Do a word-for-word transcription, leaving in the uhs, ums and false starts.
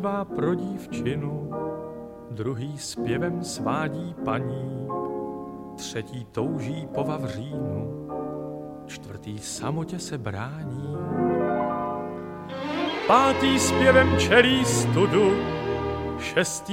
zpívá pro dívčinu, druhý zpěvem svádí paní, třetí touží po vavřínu, čtvrtý samotě se brání. Pátý zpěvem čelí studu, šestý